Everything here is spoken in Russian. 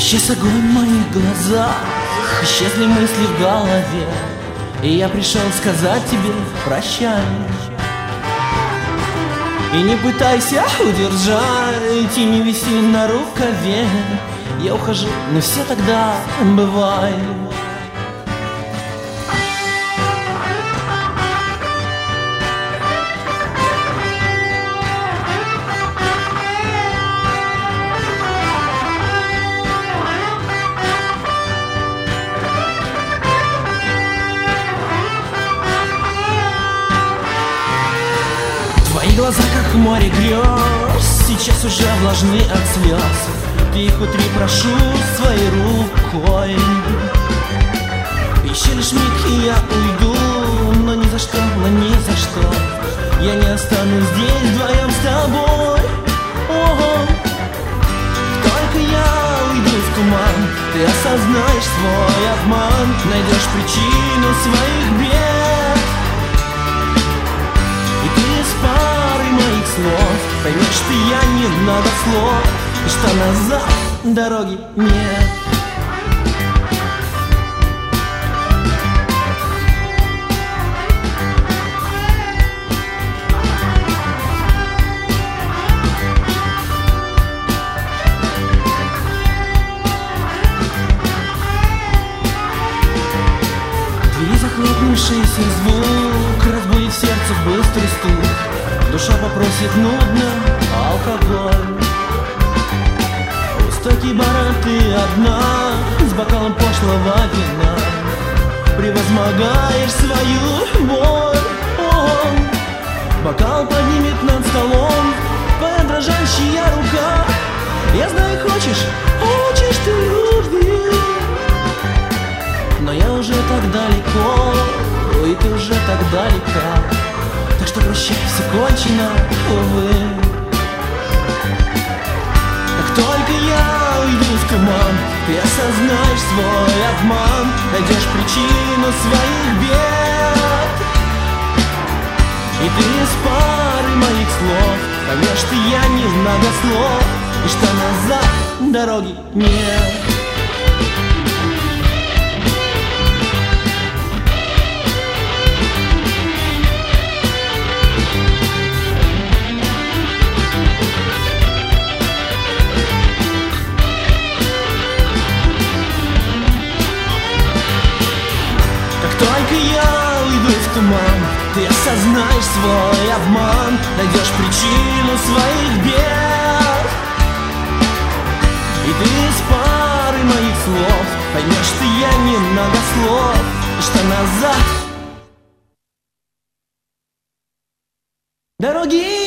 Исчез огонь в моих глазах, исчезли мысли в голове, и я пришел сказать тебе прощай. И не пытайся удержать, и не виси на рукаве. Я ухожу, но все тогда бывает. Твои глаза, как море грез, сейчас уже влажны от слез. Ты их утри, прошу, своей рукой. Еще лишь миг, и я уйду, но ни за что, но ни за что я не останусь здесь вдвоем с тобой. Ого. Только я уйду в туман, ты осознаешь свой обман, найдешь причину своих бед. И ты с парой моих слов поймешь, что я не многослов, и что назад дороги нет. Двери, захлопнувшийся звук разбудит в сердце быстрый стук. Душа попросит нудно алкоголь. У стойки бара ты одна, с бокалом пошлого вина, превозмогаешь свою боль. Бокал поднимет над столом твоя дрожащая рука. Я знаю, хочешь ты любви, но я уже так далеко, и ты уже так далека. Так что прощай, все кончено, увы. Как только я уйду в туман, ты осознаешь свой обман, найдешь причину своих бед. И ты с парой моих слов поймешь, что я не многослов, и что назад дороги нет. Только я уйду в туман, ты осознаешь свой обман, найдешь причину своих бед. И ты с парой моих слов поймешь, что я не многослов, и что назад дороги